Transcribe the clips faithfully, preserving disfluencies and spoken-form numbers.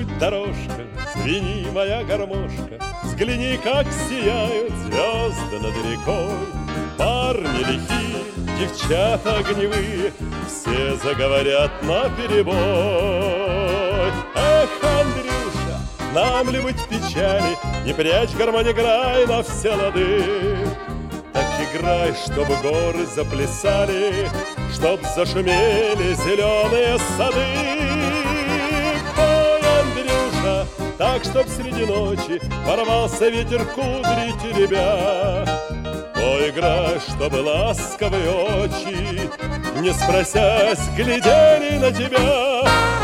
путь дорожка, звени, моя гармошка, взгляни, как сияют звезды над рекой. Парни лихие, девчата огневые, все заговорят наперебой. Эх, Андрюша, нам ли быть в печали, не прячь гармонь, играй на все лады. Так играй, чтобы горы заплясали, чтоб зашумели зеленые сады. Пой, Андрюша, так, чтоб среди ночи порвался ветер кудри теребя. Поиграй, чтобы ласковые очи, не спросясь, глядели на тебя.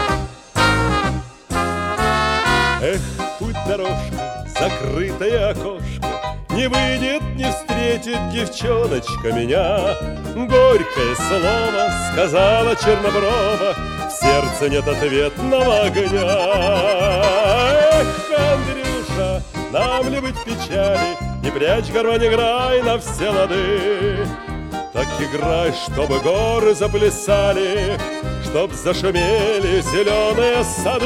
Эх, путь дорожка, закрытое окошко, не выйдет, не встретит девчоночка меня. Горькое слово сказала черноброва, в сердце нет ответного огня. Эх, Андрюша, нам ли быть в печали, не прячь гармонь, играй на все лады. Так играй, чтобы горы заплясали, чтоб зашумели зеленые сады.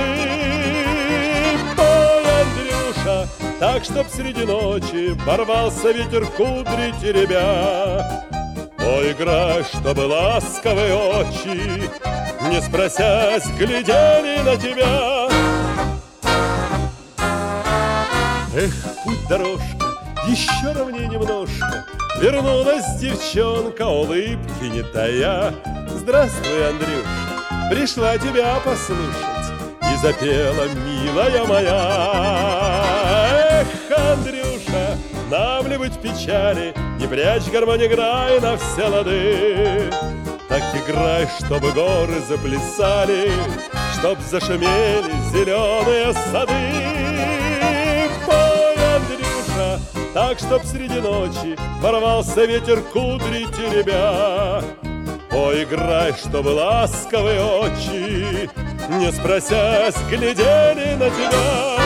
Пой, Андрюша, так, чтоб среди ночи порвался ветер кудри теребя. Поиграй, чтобы ласковые очи, не спросясь, глядели на тебя. Эх, путь дорожка, еще ровнее немножко, вернулась девчонка, улыбки не тая. Здравствуй, Андрюша, пришла тебя послушать, и запела, милая моя. Эх, Андрюша, нам ли быть в печали, не прячь гармонь, играй на все лады. Так играй, чтобы горы заплясали, чтоб зашумели зеленые сады. Пой, Андрюша, так, чтоб среди ночи порвался ветер кудри теребя. Поиграй, чтобы ласковые очи, не спросясь, глядели на тебя.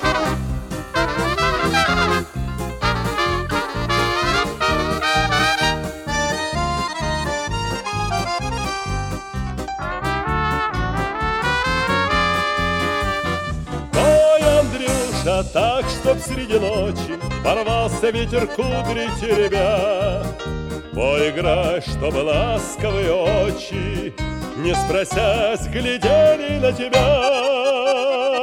Так, чтоб среди ночи порвался ветер кудри теребя. Поиграй, чтобы ласковые очи, не спросясь, глядели на тебя.